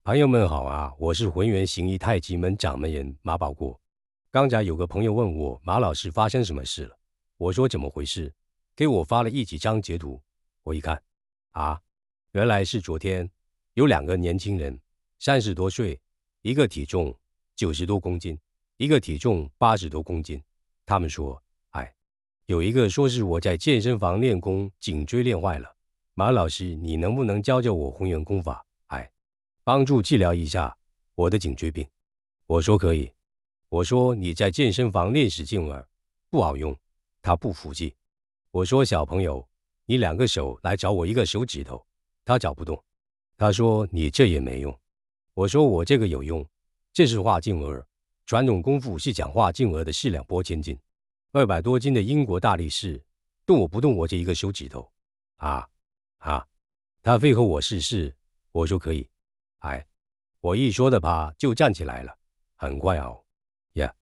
朋友们好啊，我是浑元行医太极门掌门人马保国。刚才有个朋友问我马老师发生什么事了，我说怎么回事，给我发了几张截图。我一看，啊，原来是昨天有两个年轻人，30多岁，一个体重90多公斤，一个体重80多公斤。他们说，有一个说是我在健身房练功，颈椎练坏了。马老师，你能不能教教我浑元功法？帮助治疗一下我的颈椎病。我说可以。我说你在健身房练使劲儿不好用，他不服气。我说小朋友，你2个手来找我1个手指头，他找不动。他说你这也没用。我说我这个有用，这是画颈儿，传统功夫是讲画颈儿的4两拨千斤，200多斤的英国大力士，动我不动我这1个手指头。啊啊！他非和我试试，我说可以。我一说的吧，就站起来了，很快哦，呀、